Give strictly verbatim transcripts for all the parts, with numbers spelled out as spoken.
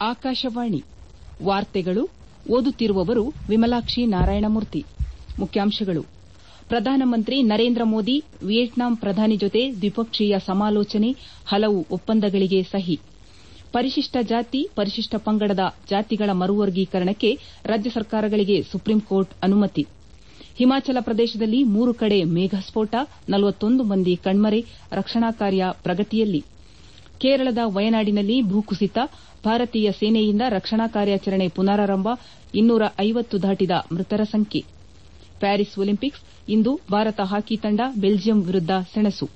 ಆಕಾಶವಾಣಿ ವಾರ್ತೆಗಳು ಓದುತ್ತಿರುವವರು ವಿಮಲಾಕ್ಷಿ ನಾರಾಯಣಮೂರ್ತಿ. ಮುಖ್ಯಾಂಶಗಳು. ಪ್ರಧಾನಮಂತ್ರಿ ನರೇಂದ್ರ ಮೋದಿ ವಿಯೆಟ್ನಾಂ ಪ್ರಧಾನಿ ಜೊತೆ ದ್ವಿಪಕ್ಷೀಯ ಸಮಾಲೋಚನೆ, ಹಲವು ಒಪ್ಪಂದಗಳಿಗೆ ಸಹಿ. ಪರಿಶಿಷ್ಟ ಜಾತಿ, ಪರಿಶಿಷ್ಟ ಪಂಗಡದ ಜಾತಿಗಳ ಮರುವರ್ಗೀಕರಣಕ್ಕೆ ರಾಜ್ಯ ಸರ್ಕಾರಗಳಿಗೆ ಸುಪ್ರೀಂಕೋರ್ಟ್ ಅನುಮತಿ. ಹಿಮಾಚಲ ಪ್ರದೇಶದಲ್ಲಿ ಮೂರು ಕಡೆ ಮೇಘಸ್ಫೋಟ, ನಲವತ್ತೊಂದು ಮಂದಿ ಕಣ್ಮರೆ, ರಕ್ಷಣಾ ಕಾರ್ಯ ಪ್ರಗತಿಯಲ್ಲಿ. ಕೇರಳದ ವಯನಾಡಿನಲ್ಲಿ ಭೂಕುಸಿತ, ಭಾರತೀಯ ಸೇನೆಯಿಂದ ರಕ್ಷಣಾ ಕಾರ್ಯಾಚರಣೆ ಪುನರಾರಂಭ, ಇನ್ನೂರ ಐವತ್ತು ದಾಟಿದ ಮೃತರ ಸಂಖ್ಯೆ. ಪ್ಯಾರಿಸ್ ಒಲಿಂಪಿಕ್ಸ್, ಇಂದು ಭಾರತ ಹಾಕಿ ತಂಡ ಬೆಲ್ಜಿಯಂ ವಿರುದ್ದ ಸೆಣಸು.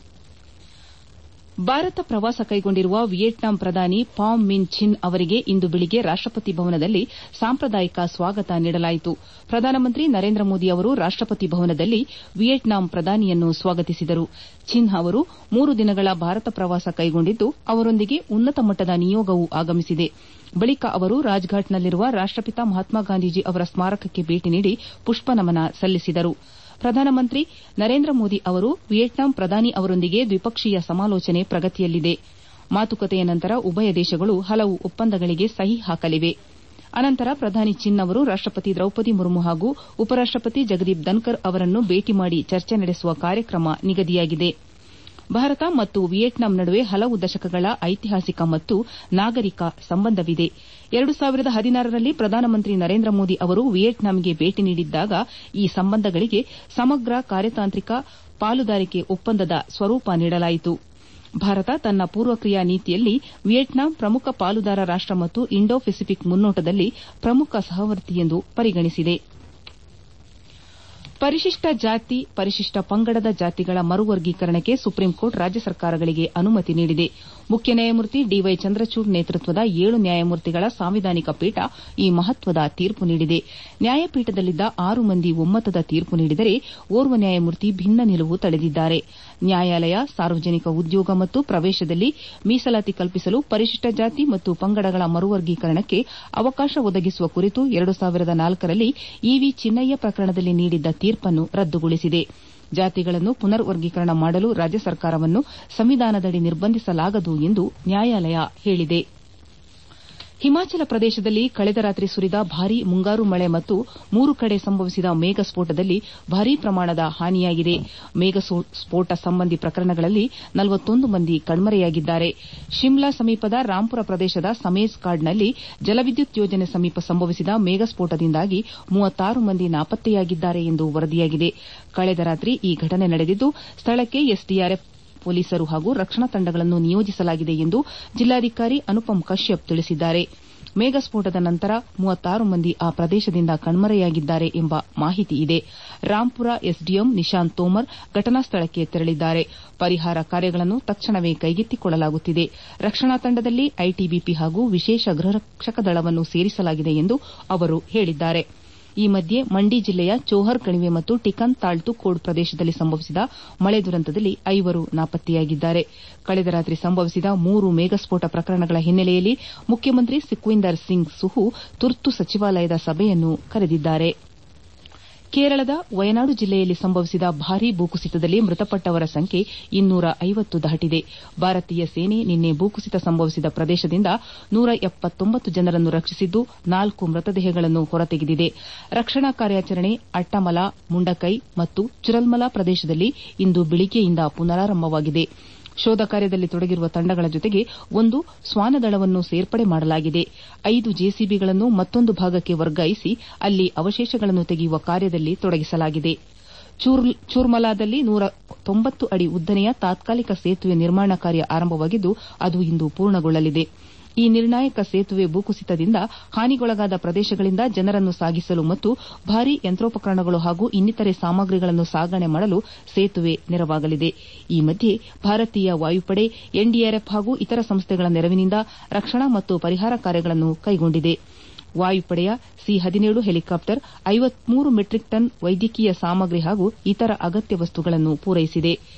ಭಾರತ ಪ್ರವಾಸ ಕೈಗೊಂಡಿರುವ ವಿಯೆಟ್ನಾಂ ಪ್ರಧಾನಿ ಫಾಮ್ ಮಿನ್ ಛಿನ್ ಅವರಿಗೆ ಇಂದು ಬೆಳಿಗ್ಗೆ ರಾಷ್ಟಪತಿ ಭವನದಲ್ಲಿ ಸಾಂಪ್ರದಾಯಿಕ ಸ್ವಾಗತ ನೀಡಲಾಯಿತು. ಪ್ರಧಾನಮಂತ್ರಿ ನರೇಂದ್ರ ಮೋದಿ ಅವರು ರಾಷ್ಟಪತಿ ಭವನದಲ್ಲಿ ವಿಯೆಟ್ನಾಂ ಪ್ರಧಾನಿಯನ್ನು ಸ್ವಾಗತಿಸಿದರು. ಛಿನ್ ಅವರು ಮೂರು ದಿನಗಳ ಭಾರತ ಪ್ರವಾಸ ಕೈಗೊಂಡಿದ್ದು, ಅವರೊಂದಿಗೆ ಉನ್ನತ ಮಟ್ಟದ ನಿಯೋಗವೂ ಆಗಮಿಸಿದೆ. ಬಳಿಕ ಅವರು ರಾಜ್ಘಾಟ್ನಲ್ಲಿರುವ ರಾಷ್ಟಪಿತ ಮಹಾತ್ಮ ಗಾಂಧೀಜಿ ಅವರ ಸ್ಮಾರಕಕ್ಕೆ ಭೇಟಿ ನೀಡಿ ಪುಷ್ಪನಮನ ಸಲ್ಲಿಸಿದರು. ಪ್ರಧಾನಮಂತ್ರಿ ನರೇಂದ್ರ ಮೋದಿ ಅವರು ವಿಯೆಟ್ನಾಂ ಪ್ರಧಾನಿ ಅವರೊಂದಿಗೆ ದ್ವಿಪಕ್ಷೀಯ ಸಮಾಲೋಚನೆ ಪ್ರಗತಿಯಲ್ಲಿದೆ. ಮಾತುಕತೆಯ ನಂತರ ಉಭಯ ದೇಶಗಳು ಹಲವು ಒಪ್ಪಂದಗಳಿಗೆ ಸಹಿ ಹಾಕಲಿವೆ. ಅನಂತರ ಪ್ರಧಾನಿ ಛಿನ್ ಅವರು ರಾಷ್ಟಪತಿ ದ್ರೌಪದಿ ಮುರ್ಮು ಹಾಗೂ ಉಪರಾಷ್ಟಪತಿ ಜಗದೀಪ್ ಧನ್ಕರ್ ಅವರನ್ನು ಭೇಟಿ ಮಾಡಿ ಚರ್ಚೆ ನಡೆಸುವ ಕಾರ್ಯಕ್ರಮ ನಿಗದಿಯಾಗಿದೆ. ಭಾರತ ಮತ್ತು ವಿಯೆಟ್ನಾಂ ನಡುವೆ ಹಲವು ದಶಕಗಳ ಐತಿಹಾಸಿಕ ಮತ್ತು ನಾಗರಿಕ ಸಂಬಂಧವಿದೆ. ಎರಡು ಸಾವಿರದ ಹದಿನಾರರಲ್ಲಿ ಪ್ರಧಾನಮಂತ್ರಿ ನರೇಂದ್ರ ಮೋದಿ ಅವರು ವಿಯೆಟ್ನಾಂಗೆ ಭೇಟಿ ನೀಡಿದ್ದಾಗ ಈ ಸಂಬಂಧಗಳಿಗೆ ಸಮಗ್ರ ಕಾರ್ಯತಾಂತ್ರಿಕ ಪಾಲುದಾರಿಕೆ ಒಪ್ಪಂದದ ಸ್ವರೂಪ ನೀಡಲಾಯಿತು. ಭಾರತ ತನ್ನ ಪೂರ್ವಕ್ರಿಯಾ ನೀತಿಯಲ್ಲಿ ವಿಯೆಟ್ನಾಂ ಪ್ರಮುಖ ಪಾಲುದಾರ ರಾಷ್ಟ ಮತ್ತು ಇಂಡೋ ಪೆಸಿಫಿಕ್ ಮುನ್ನೋಟದಲ್ಲಿ ಪ್ರಮುಖ ಸಹವರ್ತಿ ಎಂದು ಪರಿಗಣಿಸಿದೆ. ಪರಿಶಿಷ್ಟ ಜಾತಿ, ಪರಿಶಿಷ್ಟ ಪಂಗಡದ ಜಾತಿಗಳ ಮರುವರ್ಗೀಕರಣಕ್ಕೆ ಸುಪ್ರೀಂಕೋರ್ಟ್ ರಾಜ್ಯ ಸರ್ಕಾರಗಳಿಗೆ ಅನುಮತಿ ನೀಡಿದೆ. ಮುಖ್ಯ ನ್ಯಾಯಮೂರ್ತಿ ಡಿವೈ ಚಂದ್ರಚೂಡ್ ನೇತೃತ್ವದ ಏಳು ನ್ಯಾಯಮೂರ್ತಿಗಳ ಸಾಂವಿಧಾನಿಕ ಪೀಠ ಈ ಮಹತ್ವದ ತೀರ್ಪು ನೀಡಿದೆ. ನ್ಯಾಯಪೀಠದಲ್ಲಿದ್ದ ಆರು ಮಂದಿ ಒಮ್ಮತದ ತೀರ್ಪು ನೀಡಿದರೆ, ಓರ್ವ ನ್ಯಾಯಮೂರ್ತಿ ಭಿನ್ನ ನಿಲುವು ತಳೆದಿದ್ದಾರೆ. ನ್ಯಾಯಾಲಯ ಸಾರ್ವಜನಿಕ ಉದ್ಯೋಗ ಮತ್ತು ಪ್ರವೇಶದಲ್ಲಿ ಮೀಸಲಾತಿ ಕಲ್ಪಿಸಲು ಪರಿಶಿಷ್ಟ ಜಾತಿ ಮತ್ತು ಪಂಗಡಗಳ ಮರುವರ್ಗೀಕರಣಕ್ಕೆ ಅವಕಾಶ ಒದಗಿಸುವ ಕುರಿತು ಎರಡು ಸಾವಿರದ ನಾಲ್ಕರಲ್ಲಿ ಇವಿ ಚಿನ್ನಯ್ಯ ಪ್ರಕರಣದಲ್ಲಿ ನೀಡಿದ್ದ ತೀರ್ಪನ್ನು ರದ್ದುಗೊಳಿಸಿದೆ. ಜಾತಿಗಳನ್ನು ಪುನರ್ ವರ್ಗೀಕರಣ ಮಾಡಲು ರಾಜ್ಯ ಸರ್ಕಾರವನ್ನು ಸಂವಿಧಾನದಡಿ ನಿರ್ಬಂಧಿಸಲಾಗದು ಎಂದು ನ್ಯಾಯಾಲಯ ಹೇಳಿದೆ. ಹಿಮಾಚಲ ಪ್ರದೇಶದಲ್ಲಿ ಕಳೆದ ರಾತ್ರಿ ಸುರಿದ ಭಾರೀ ಮುಂಗಾರು ಮಳೆ ಮತ್ತು ಮೂರು ಕಡೆ ಸಂಭವಿಸಿದ ಮೇಘಸ್ಫೋಟದಲ್ಲಿ ಭಾರೀ ಪ್ರಮಾಣದ ಹಾನಿಯಾಗಿದೆ. ಮೇಘಸ್ಫೋಟ ಸಂಬಂಧಿ ಪ್ರಕರಣಗಳಲ್ಲಿ ನಲವತ್ತೊಂದು ಮಂದಿ ಕಣ್ಮರೆಯಾಗಿದ್ದಾರೆ. ಶಿಮ್ಲಾ ಸಮೀಪದ ರಾಂಪುರ ಪ್ರದೇಶದ ಸಮೇಜ್ ಕಾಡ್ನಲ್ಲಿ ಜಲವಿದ್ಯುತ್ ಯೋಜನೆ ಸಮೀಪ ಸಂಭವಿಸಿದ ಮೇಘಸ್ಫೋಟದಿಂದಾಗಿ ಮೂವತ್ತಾರು ಮಂದಿ ನಾಪತ್ತೆಯಾಗಿದ್ದಾರೆ ಎಂದು ವರದಿಯಾಗಿದೆ. ಕಳೆದ ರಾತ್ರಿ ಈ ಘಟನೆ ನಡೆದಿದ್ದು, ಸ್ಥಳಕ್ಕೆ ಎಸ್ಡಿಆರ್ಎಫ್ ಪೊಲೀಸರು ಹಾಗೂ ರಕ್ಷಣಾ ತಂಡಗಳನ್ನು ನಿಯೋಜಿಸಲಾಗಿದೆ ಎಂದು ಜಿಲ್ಲಾಧಿಕಾರಿ ಅನುಪಮ್ ಕಶ್ಯಪ್ ತಿಳಿಸಿದ್ದಾರೆ. ಮೇಘಸ್ಫೋಟದ ನಂತರ ಮೂವತ್ತಾರು ಮಂದಿ ಆ ಪ್ರದೇಶದಿಂದ ಕಣ್ಮರೆಯಾಗಿದ್ದಾರೆ ಎಂಬ ಮಾಹಿತಿ ಇದೆ. ರಾಂಪುರ ಎಸ್ಡಿಎಂ ನಿಶಾಂತ್ ತೋಮರ್ ಘಟನಾ ಸ್ಥಳಕ್ಕೆ ತೆರಳಿದ್ದಾರೆ. ಪರಿಹಾರ ಕಾರ್ಯಗಳನ್ನು ತಕ್ಷಣವೇ ಕೈಗೆತ್ತಿಕೊಳ್ಳಲಾಗುತ್ತಿದೆ. ರಕ್ಷಣಾ ತಂಡದಲ್ಲಿ ಐಟಿಬಿಪಿ ಹಾಗೂ ವಿಶೇಷ ಗೃಹರಕ್ಷಕ ದಳವನ್ನು ಸೇರಿಸಲಾಗಿದೆ ಎಂದು ಅವರು ಹೇಳಿದ್ದಾರೆ. ಈ ಮಧ್ಯೆ ಮಂಡಿ ಜಿಲ್ಲೆಯ ಚೋಹರ್ ಕಣಿವೆ ಮತ್ತು ಟಿಕನ್ ತಾಳ್ತು ಕೋಡ್ ಪ್ರದೇಶದಲ್ಲಿ ಸಂಭವಿಸಿದ ಮಳೆ ದುರಂತದಲ್ಲಿ ಐವರು ನಾಪತ್ತೆಯಾಗಿದ್ದಾರೆ. ಕಳೆದ ರಾತ್ರಿ ಸಂಭವಿಸಿದ ಮೂರು ಮೇಘಸ್ಫೋಟ ಪ್ರಕರಣಗಳ ಹಿನ್ನೆಲೆಯಲ್ಲಿ ಮುಖ್ಯಮಂತ್ರಿ ಸುಖ್ವೀಂದರ್ ಸಿಂಗ್ ಸುಹು ತುರ್ತು ಸಚಿವಾಲಯದ ಸಭೆಯನ್ನು ಕರೆದಿದ್ದಾರೆ. ಕೇರಳದ ವಯನಾಡು ಜಿಲ್ಲೆಯಲ್ಲಿ ಸಂಭವಿಸಿದ ಭಾರೀ ಭೂಕುಸಿತದಲ್ಲಿ ಮೃತಪಟ್ಟವರ ಸಂಖ್ಯೆ ಇನ್ನೂರ ಐವತ್ತು ದಾಟಿದೆ. ಭಾರತೀಯ ಸೇನೆ ನಿನ್ನೆ ಭೂಕುಸಿತ ಸಂಭವಿಸಿದ ಪ್ರದೇಶದಿಂದ ನೂರ ಎಪ್ಪತ್ತೊಂಬತ್ತು ಜನರನ್ನು ರಕ್ಷಿಸಿದ್ದು, ನಾಲ್ಕು ಮೃತದೇಹಗಳನ್ನು ಹೊರತೆಗೆದಿದೆ. ರಕ್ಷಣಾ ಕಾರ್ಯಾಚರಣೆ ಅಟ್ಟಮಲ, ಮುಂಡಕೈ ಮತ್ತು ಚುರಲ್ಮಲ ಪ್ರದೇಶದಲ್ಲಿ ಇಂದು ಬೆಳಿಗ್ಗೆಯಿಂದ ಪುನರಾರಂಭವಾಗಿದೆ. ಶೋಧ ಕಾರ್ಯದಲ್ಲಿ ತೊಡಗಿರುವ ತಂಡಗಳ ಜೊತೆಗೆ ಒಂದು ಶ್ವಾನದಳವನ್ನು ಸೇರ್ಪಡೆ ಮಾಡಲಾಗಿದೆ. ಐದು ಜೆಸಿಬಿಗಳನ್ನು ಮತ್ತೊಂದು ಭಾಗಕ್ಕೆ ವರ್ಗಾಯಿಸಿ ಅಲ್ಲಿ ಅವಶೇಷಗಳನ್ನು ತೆಗೆಯುವ ಕಾರ್ಯದಲ್ಲಿ ತೊಡಗಿಸಲಾಗಿದೆ. ಚೂರ್ಮಲಾದಲ್ಲಿ ನೂರ ತೊಂಬತ್ತು ಅಡಿ ಉದ್ದನೆಯ ತಾತ್ಕಾಲಿಕ ಸೇತುವೆ ನಿರ್ಮಾಣ ಕಾರ್ಯ ಆರಂಭವಾಗಿದ್ದು, ಅದು ಇಂದು ಪೂರ್ಣಗೊಳ್ಳಲಿದೆ. ಈ ನಿರ್ಣಾಯಕ ಸೇತುವೆ ಭೂಕುಸಿತದಿಂದ ಹಾನಿಗೊಳಗಾದ ಪ್ರದೇಶಗಳಿಂದ ಜನರನ್ನು ಸಾಗಿಸಲು ಮತ್ತು ಭಾರೀ ಯಂತ್ರೋಪಕರಣಗಳು ಹಾಗೂ ಇನ್ನಿತರೆ ಸಾಮಗ್ರಿಗಳನ್ನು ಸಾಗಣೆ ಮಾಡಲು ಸೇತುವೆ ನೆರವಾಗಲಿದೆ. ಈ ಮಧ್ಯೆ ಭಾರತೀಯ ವಾಯುಪಡೆ, ಎನ್ಡಿಆರ್ಎಫ್ ಹಾಗೂ ಇತರ ಸಂಸ್ಥೆಗಳ ನೆರವಿನಿಂದ ರಕ್ಷಣಾ ಮತ್ತು ಪರಿಹಾರ ಕಾರ್ಯಗಳನ್ನು ಕೈಗೊಂಡಿದೆ. ವಾಯುಪಡೆಯ ಸಿ ಹದಿನೇಳು ಹೆಲಿಕಾಪ್ಟರ್ ಐವತ್ಮೂರು ಮೆಟ್ರಿಕ್ ಟನ್ ವೈದ್ಯಕೀಯ ಸಾಮಗ್ರಿ ಹಾಗೂ ಇತರ ಅಗತ್ಯ ವಸ್ತುಗಳನ್ನು ಪೂರೈಸಿದೆ.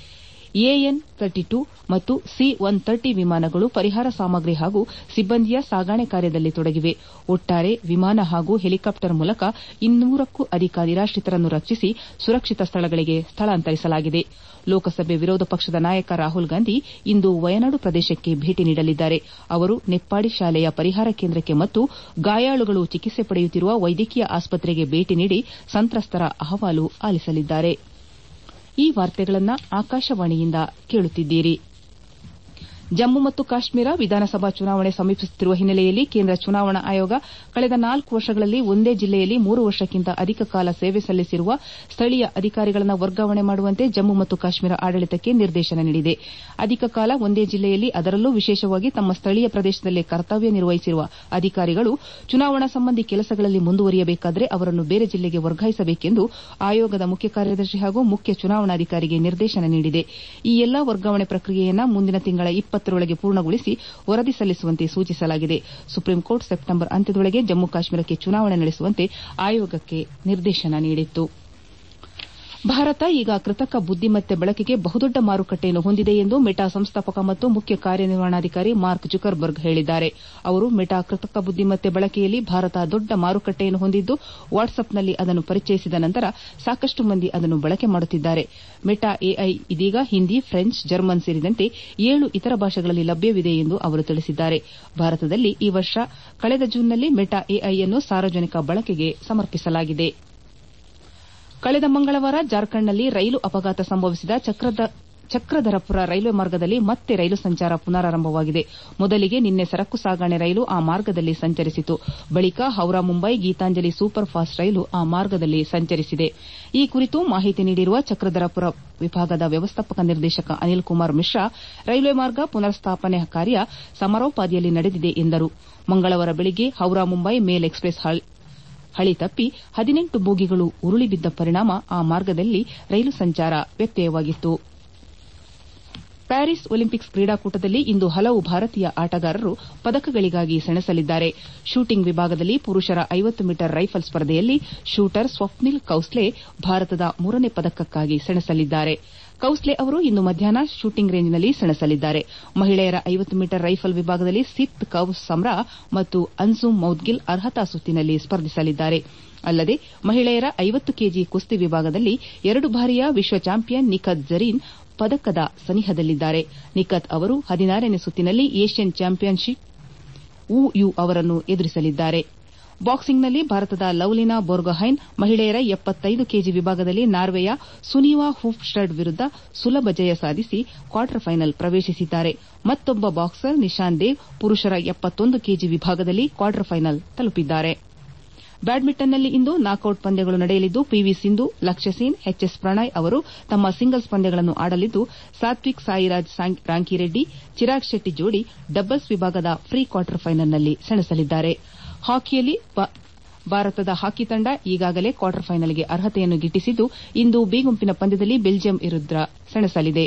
ಎಎನ್ ಮೂವತ್ತು ಎರಡು ಮತ್ತು ಸಿ ನೂರ ಮೂವತ್ತು ವಿಮಾನಗಳು ಪರಿಹಾರ ಸಾಮಗ್ರಿ ಹಾಗೂ ಸಿಬ್ಬಂದಿಯ ಸಾಗಣೆ ಕಾರ್ಯದಲ್ಲಿ ತೊಡಗಿವೆ. ಒಟ್ಟಾರೆ ವಿಮಾನ ಹಾಗೂ ಹೆಲಿಕಾಪ್ಟರ್ ಮೂಲಕ ಇನ್ನೂರಕ್ಕೂ ಅಧಿಕ ನಿರಾಶ್ರಿತರನ್ನು ರಕ್ಷಿಸಿ ಸುರಕ್ಷಿತ ಸ್ಥಳಗಳಿಗೆ ಸ್ಥಳಾಂತರಿಸಲಾಗಿದೆ. ಲೋಕಸಭೆ ವಿರೋಧ ಪಕ್ಷದ ನಾಯಕ ರಾಹುಲ್ ಗಾಂಧಿ ಇಂದು ವಯನಾಡು ಪ್ರದೇಶಕ್ಕೆ ಭೇಟಿ ನೀಡಲಿದ್ದಾರೆ. ಅವರು ನೆಪ್ಪಾಡಿ ಶಾಲೆಯ ಪರಿಹಾರ ಕೇಂದ್ರಕ್ಕೆ ಮತ್ತು ಗಾಯಾಳುಗಳು ಚಿಕಿತ್ಸೆ ಪಡೆಯುತ್ತಿರುವ ವೈದ್ಯಕೀಯ ಆಸ್ಪತ್ರೆಗೆ ಭೇಟಿ ನೀಡಿ ಸಂತ್ರಸ್ತರ ಅಹವಾಲು ಆಲಿಸಲಿದ್ದಾರೆ. ಈ ವಾರ್ತೆಗಳನ್ನು ಆಕಾಶವಾಣಿಯಿಂದ ಕೇಳುತ್ತಿದ್ದೀರಿ. ಜಮ್ಮು ಮತ್ತು ಕಾಶ್ಮೀರ ವಿಧಾನಸಭಾ ಚುನಾವಣೆ ಸಮೀಪಿಸುತ್ತಿರುವ ಹಿನ್ನೆಲೆಯಲ್ಲಿ ಕೇಂದ್ರ ಚುನಾವಣಾ ಆಯೋಗ ಕಳೆದ ನಾಲ್ಕು ವರ್ಷಗಳಲ್ಲಿ ಒಂದೇ ಜಿಲ್ಲೆಯಲ್ಲಿ ಮೂರು ವರ್ಷಕ್ಕಿಂತ ಅಧಿಕ ಕಾಲ ಸೇವೆ ಸಲ್ಲಿಸಿರುವ ಸ್ಥಳೀಯ ಅಧಿಕಾರಿಗಳನ್ನು ವರ್ಗಾವಣೆ ಮಾಡುವಂತೆ ಜಮ್ಮು ಮತ್ತು ಕಾಶ್ಮೀರ ಆಡಳಿತಕ್ಕೆ ನಿರ್ದೇಶನ ನೀಡಿದೆ. ಅಧಿಕ ಕಾಲ ಒಂದೇ ಜಿಲ್ಲೆಯಲ್ಲಿ ಅದರಲ್ಲೂ ವಿಶೇಷವಾಗಿ ತಮ್ಮ ಸ್ಥಳೀಯ ಪ್ರದೇಶದಲ್ಲಿ ಕರ್ತವ್ಯ ನಿರ್ವಹಿಸಿರುವ ಅಧಿಕಾರಿಗಳು ಚುನಾವಣಾ ಸಂಬಂಧಿ ಕೆಲಸಗಳಲ್ಲಿ ಮುಂದುವರಿಯಬೇಕಾದರೆ ಅವರನ್ನು ಬೇರೆ ಜಿಲ್ಲೆಗೆ ವರ್ಗಾಯಿಸಬೇಕೆಂದು ಆಯೋಗದ ಮುಖ್ಯ ಕಾರ್ಯದರ್ಶಿ ಹಾಗೂ ಮುಖ್ಯ ಚುನಾವಣಾಧಿಕಾರಿಗೆ ನಿರ್ದೇಶನ ನೀಡಿದೆ. ಈ ಎಲ್ಲಾ ವರ್ಗಾವಣೆ ಪ್ರಕ್ರಿಯೆಯನ್ನು ಮುಂದಿನ ತಿಂಗಳ ಇಪ್ಪತ್ತರೊಳಗೆ ಪೂರ್ಣಗೊಳಿಸಿ ವರದಿ ಸಲ್ಲಿಸುವಂತೆ ಸೂಚಿಸಲಾಗಿದೆ. ಸುಪ್ರೀಂಕೋರ್ಟ್ ಸೆಪ್ಟೆಂಬರ್ ಅಂತ್ಯದೊಳಗೆ ಜಮ್ಮು ಕಾಶ್ಮೀರಕ್ಕೆ ಚುನಾವಣೆ ನಡೆಸುವಂತೆ ಆಯೋಗಕ್ಕೆ ನಿರ್ದೇಶನ ನೀಡಿತ್ತು. ಭಾರತ ಈಗ ಕೃತಕ ಬುದ್ದಿಮತ್ತೆ ಬಳಕೆಗೆ ಬಹುದೊಡ್ಡ ಮಾರುಕಟ್ಟೆಯನ್ನು ಹೊಂದಿದೆ ಎಂದು ಮೆಟಾ ಸಂಸ್ಥಾಪಕ ಮತ್ತು ಮುಖ್ಯ ಕಾರ್ಯನಿರ್ವಹಣಾಧಿಕಾರಿ ಮಾರ್ಕ್ ಜುಕರ್ಬರ್ಗ್ ಹೇಳಿದ್ದಾರೆ. ಅವರು ಮೆಟಾ ಕೃತಕ ಬುದ್ದಿಮತ್ತೆ ಬಳಕೆಯಲ್ಲಿ ಭಾರತ ದೊಡ್ಡ ಮಾರುಕಟ್ಟೆಯನ್ನು ಹೊಂದಿದ್ದು ವಾಟ್ಸ್ಆಪ್ನಲ್ಲಿ ಅದನ್ನು ಪರಿಚಯಿಸಿದ ನಂತರ ಸಾಕಷ್ಟು ಮಂದಿ ಅದನ್ನು ಬಳಕೆ ಮಾಡುತ್ತಿದ್ದಾರೆ. ಮೆಟಾ ಎಐ ಇದೀಗ ಹಿಂದಿ, ಫ್ರೆಂಚ್, ಜರ್ಮನ್ ಸೇರಿದಂತೆ ಏಳು ಇತರ ಭಾಷೆಗಳಲ್ಲಿ ಲಭ್ಯವಿದೆ ಎಂದು ಅವರು ತಿಳಿಸಿದ್ದಾರೆ. ಭಾರತದಲ್ಲಿ ಈ ವರ್ಷ ಕಳೆದ ಜೂನ್ನಲ್ಲಿ ಮೆಟಾ ಎಐ ಅನ್ನು ಸಾರ್ವಜನಿಕ ಬಳಕೆಗೆ ಸಮರ್ಪಿಸಲಾಗಿದೆ. ಕಳೆದ ಮಂಗಳವಾರ ಜಾರ್ಖಂಡ್ನಲ್ಲಿ ರೈಲು ಅಪಘಾತ ಸಂಭವಿಸಿದ ಚಕ್ರಧರಪುರ ರೈಲ್ವೆ ಮಾರ್ಗದಲ್ಲಿ ಮತ್ತೆ ರೈಲು ಸಂಚಾರ ಪುನರಾರಂಭವಾಗಿದೆ. ಮೊದಲಿಗೆ ನಿನ್ನೆ ಸರಕು ಸಾಗಣೆ ರೈಲು ಆ ಮಾರ್ಗದಲ್ಲಿ ಸಂಚರಿಸಿತು. ಬಳಿಕ Howrah Mumbai Gitanjali super fast rail ಆ ಮಾರ್ಗದಲ್ಲಿ ಸಂಚರಿಸಿದೆ. ಈ ಕುರಿತು ಮಾಹಿತಿ ನೀಡಿರುವ ಚಕ್ರಧರಪುರ ವಿಭಾಗದ ವ್ಯವಸ್ಥಾಪಕ ನಿರ್ದೇಶಕ ಅನಿಲ್ ಕುಮಾರ್ ಮಿಶ್ರಾ, ರೈಲ್ವೆ ಮಾರ್ಗ ಪುನರ್ ಸ್ಥಾಪನೆ ಕಾರ್ಯ ಸಮರೋಪಾದಿಯಲ್ಲಿ ನಡೆದಿದೆ ಎಂದರು. ಮಂಗಳವಾರ ಬೆಳಗ್ಗೆ ಹೌರಾ ಮುಂಬೈ ಮೇಲ್ ಎಕ್ಸ್ಪ್ರೆಸ್ ಹಳಿ ತಪ್ಪಿ ಹದಿನೆಂಟು ಬೋಗಿಗಳು ಉರುಳಿ ಬಿದ್ದ ಪರಿಣಾಮ ಆ ಮಾರ್ಗದಲ್ಲಿ ರೈಲು ಸಂಚಾರ ವ್ಯತ್ಯಯವಾಗಿತ್ತು. ಪ್ಯಾರಿಸ್ ಒಲಿಂಪಿಕ್ಸ್ ಕ್ರೀಡಾಕೂಟದಲ್ಲಿ ಇಂದು ಹಲವು ಭಾರತೀಯ ಆಟಗಾರರು ಪದಕಗಳಿಗಾಗಿ ಸೆಣಸಲಿದ್ದಾರೆ. ಶೂಟಿಂಗ್ ವಿಭಾಗದಲ್ಲಿ ಪುರುಷರ ಐವತ್ತು ಮೀಟರ್ ರೈಫಲ್ ಸ್ಪರ್ಧೆಯಲ್ಲಿ ಶೂಟರ್ ಸ್ವಪ್ನಿಲ್ ಕೌಸ್ಲೆ ಭಾರತದ ಮೂರನೇ ಪದಕಕ್ಕಾಗಿ ಸೆಣಸಲಿದ್ದಾರೆ. ಕೌಸ್ಲೆ ಅವರು ಇಂದು ಮಧ್ಯಾಹ್ನ ಶೂಟಿಂಗ್ ರೇಂಜ್ನಲ್ಲಿ ಸೆಣಸಲಿದ್ದಾರೆ. ಮಹಿಳೆಯರ ಐವತ್ತು ಮೀಟರ್ ರೈಫಲ್ ವಿಭಾಗದಲ್ಲಿ ಸಿತ್ ಕೌಸ್ ಸಮ್ರಾ ಮತ್ತು ಅನ್ಜುಮ್ ಮೌದ್ಗಿಲ್ ಅರ್ಹತಾ ಸುತ್ತಿನಲ್ಲಿ ಸ್ಪರ್ಧಿಸಲಿದ್ದಾರೆ. ಅಲ್ಲದೆ ಮಹಿಳೆಯರ ಐವತ್ತು ಕೆಜಿ ಕುಸ್ತಿ ವಿಭಾಗದಲ್ಲಿ ಎರಡು ಬಾರಿಯ ವಿಶ್ವ ಚಾಂಪಿಯನ್ ನಿಖತ್ ಜರೀನ್ ಪದಕದ ಸನಿಹದಲ್ಲಿದ್ದಾರೆ. ನಿಖತ್ ಅವರು ಹದಿನಾರನೇ ಸುತ್ತಿನಲ್ಲಿ ಏಷ್ಯನ್ ಚಾಂಪಿಯನ್ ವು ಯು ಅವರನ್ನು ಎದುರಿಸಲಿದ್ದಾರೆ. ಬಾಕ್ಸಿಂಗ್ನಲ್ಲಿ ಭಾರತದ ಲವ್ಲಿನಾ ಬೋರ್ಗೊಹೈನ್ ಮಹಿಳೆಯರ ಎಪ್ಪತ್ತೈದು ಕೆಜಿ ವಿಭಾಗದಲ್ಲಿ ನಾರ್ವೆಯ ಸುನಿವಾ ಹೂಫ್ಸ್ಟಡ್ ವಿರುದ್ದ ಸುಲಭ ಜಯ ಸಾಧಿಸಿ ಕ್ವಾರ್ಟರ್ ಫೈನಲ್ ಪ್ರವೇಶಿಸಿದ್ದಾರೆ. ಮತ್ತೊಬ್ಬ ಬಾಕ್ಸರ್ ನಿಶಾಂತ್ ದೇವ್ ಪುರುಷರ ಎಪ್ಪತ್ತೊಂದು ಕೆಜಿ ವಿಭಾಗದಲ್ಲಿ ಕ್ವಾರ್ಟರ್ ಫೈನಲ್ ತಲುಪಿದ್ದಾರೆ. ಬ್ಯಾಡ್ಮಿಂಟನ್ನಲ್ಲಿ ಇಂದು ನಾಕೌಟ್ ಪಂದ್ಯಗಳು ನಡೆಯಲಿದ್ದು ಪಿವಿ ಸಿಂಧು, ಲಕ್ಷ್ಯ ಸೇನ್, ಎಚ್ಎಸ್ ಪ್ರಣಯ್ ಅವರು ತಮ್ಮ ಸಿಂಗಲ್ಸ್ ಪಂದ್ಯಗಳನ್ನು ಆಡಲಿದ್ದು ಸಾತ್ವಿಕ್ ಸಾಯಿರಾಜ್ ರಾಂಕಿರೆಡ್ಡಿ, ಚಿರಾಗ್ ಶೆಟ್ಟಿ ಜೋಡಿ ಡಬಲ್ಸ್ ವಿಭಾಗದ ಪ್ರೀ ಕ್ವಾರ್ಟರ್ ಫೈನಲ್ನಲ್ಲಿ ಸೆಣಸಲಿದ್ದಾರೆ. ಹಾಕಿಯಲ್ಲಿ ಭಾರತದ ಹಾಕಿ ತಂಡ ಈಗಾಗಲೇ ಕ್ವಾರ್ಟರ್ ಫೈನಲ್ಗೆ ಅರ್ಹತೆಯನ್ನು ಗಿಟ್ಟಿಸಿದ್ದು ಇಂದು ಬಿ ಗುಂಪಿನ ಪಂದ್ಯದಲ್ಲಿ ಬೆಲ್ಜಿಯಂ ವಿರುದ್ದ ಸೆಣಸಲಿದೆ.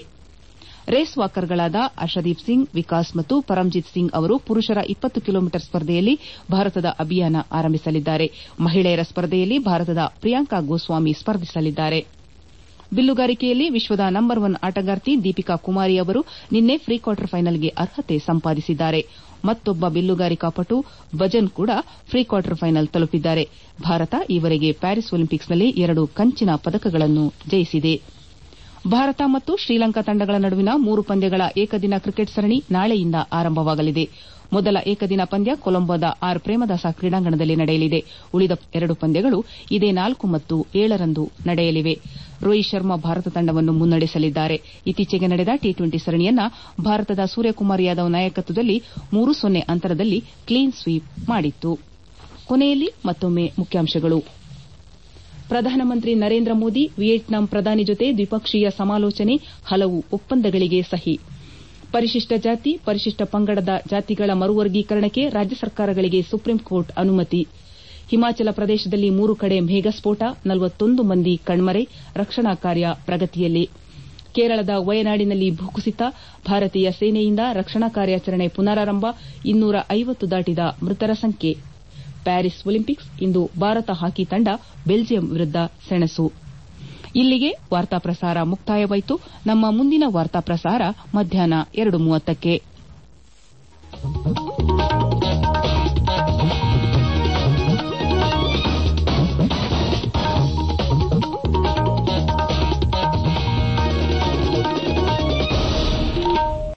ರೇಸ್ ವಾಕರ್ಗಳಾದ ಅರ್ಷದೀಪ್ ಸಿಂಗ್, ವಿಕಾಸ್ ಮತ್ತು ಪರಮ್ಜಿತ್ ಸಿಂಗ್ ಅವರು ಪುರುಷರ ಇಪ್ಪತ್ತು ಕಿಲೋಮೀಟರ್ ಸ್ಪರ್ಧೆಯಲ್ಲಿ ಭಾರತದ ಅಭಿಯಾನ ಆರಂಭಿಸಲಿದ್ದಾರೆ. ಮಹಿಳೆಯರ ಸ್ಪರ್ಧೆಯಲ್ಲಿ ಭಾರತದ ಪ್ರಿಯಾಂಕಾ ಗೋಸ್ವಾಮಿ ಸ್ಪರ್ಧಿಸಲಿದ್ದಾರೆ. ಬಿಲ್ಲುಗಾರಿಕೆಯಲ್ಲಿ ವಿಶ್ವದ ನಂಬರ್ ಒನ್ ಆಟಗಾರ್ತಿ ದೀಪಿಕಾ ಕುಮಾರಿ ಅವರು ನಿನ್ನೆ ಪ್ರೀ ಕ್ವಾರ್ಟರ್ ಫೈನಲ್ಗೆ ಅರ್ಹತೆ ಸಂಪಾದಿಸಿದ್ದಾರೆ. ಮತ್ತೊಬ್ಬ ಬಿಲ್ಲುಗಾರಿಕಾ ಪಟು ಭಜನ್ ಕೂಡ ಪ್ರೀ ಕ್ವಾರ್ಟರ್ ಫೈನಲ್ ತಲುಪಿದ್ದಾರೆ. ಭಾರತ ಈವರೆಗೆ ಪ್ಯಾರಿಸ್ ಒಲಿಂಪಿಕ್ಸ್ನಲ್ಲಿ ಎರಡು ಕಂಚಿನ ಪದಕಗಳನ್ನು ಜಯಿಸಿದೆ. ಭಾರತ ಮತ್ತು ಶ್ರೀಲಂಕಾ ತಂಡಗಳ ನಡುವಿನ ಮೂರು ಪಂದ್ಯಗಳ ಏಕದಿನ ಕ್ರಿಕೆಟ್ ಸರಣಿ ನಾಳೆಯಿಂದ ಆರಂಭವಾಗಲಿದೆ. ಮೊದಲ ಏಕದಿನ ಪಂದ್ಯ ಕೊಲಂಬೋದ ಆರ್ ಪ್ರೇಮದಾಸ ಕ್ರೀಡಾಂಗಣದಲ್ಲಿ ನಡೆಯಲಿದೆ. ಉಳಿದ ಎರಡು ಪಂದ್ಯಗಳು ಇದೇ ನಾಲ್ಕು ಮತ್ತು ಏಳರಂದು ನಡೆಯಲಿವೆ. ರೋಹಿತ್ ಶರ್ಮಾ ಭಾರತ ತಂಡವನ್ನು ಮುನ್ನಡೆಸಲಿದ್ದಾರೆ. ಇತ್ತೀಚೆಗೆ ನಡೆದ ಟಿ ಟ್ವೆಂಟಿ ಸರಣಿಯನ್ನ ಭಾರತದ ಸೂರ್ಯಕುಮಾರ್ ಯಾದವ್ ನಾಯಕತ್ವದಲ್ಲಿ ಮೂರು ಸೊನ್ನೆ ಅಂತರದಲ್ಲಿ ಕ್ಲೀನ್ ಸ್ವೀಪ್ ಮಾಡಿತ್ತು. ಕೊನೆಯಲ್ಲಿ ಮತ್ತೊಮ್ಮೆ ಮುಖ್ಯಾಂಶಗಳು. ಪ್ರಧಾನಮಂತ್ರಿ ನರೇಂದ್ರ ಮೋದಿ ವಿಯೆಟ್ನಾಂ ಪ್ರಧಾನಿ ಜೊತೆ ದ್ವಿಪಕ್ಷೀಯ ಸಮಾಲೋಚನೆ, ಹಲವು ಒಪ್ಪಂದಗಳಿಗೆ ಸಹಿ. ಪರಿಶಿಷ್ಟ ಜಾತಿ, ಪರಿಶಿಷ್ಟ ಪಂಗಡದ ಜಾತಿಗಳ ಮರುವರ್ಗೀಕರಣಕ್ಕೆ ರಾಜ್ಯ ಸರ್ಕಾರಗಳಿಗೆ ಸುಪ್ರೀಂಕೋರ್ಟ್ ಅನುಮತಿ. ಹಿಮಾಚಲ ಪ್ರದೇಶದಲ್ಲಿ ಮೂರು ಕಡೆ ಮೇಘಸ್ಫೋಟ, ನಲವತ್ತೊಂದು ಮಂದಿ ಕಣ್ಮರೆ, ರಕ್ಷಣಾ ಕಾರ್ಯ ಪ್ರಗತಿಯಲ್ಲಿ. ಕೇರಳದ ವಯನಾಡಿನಲ್ಲಿ ಭೂಕುಸಿತ, ಭಾರತೀಯ ಸೇನೆಯಿಂದ ರಕ್ಷಣಾ ಕಾರ್ಯಾಚರಣೆ ಪುನರಾರಂಭ, ಇನ್ನೂರ ಐವತ್ತು ದಾಟಿದ ಮೃತರ ಸಂಖ್ಯೆ. ಪ್ಯಾರಿಸ್ ಒಲಿಂಪಿಕ್ಸ್ ಇಂದು ಭಾರತ ಹಾಕಿ ತಂಡ ಬೆಲ್ಜಿಯಂ ವಿರುದ್ದ ಸೆಣಸು. ಇಲ್ಲಿಗೆ ವಾರ್ತಾ ಪ್ರಸಾರ ಮುಕ್ತಾಯವಾಯಿತು. ನಮ್ಮ ಮುಂದಿನ ವಾರ್ತಾ ಪ್ರಸಾರ ಮಧ್ಯಾಹ್ನ ಎರಡು ಮೂವತ್ತಕ್ಕೆ.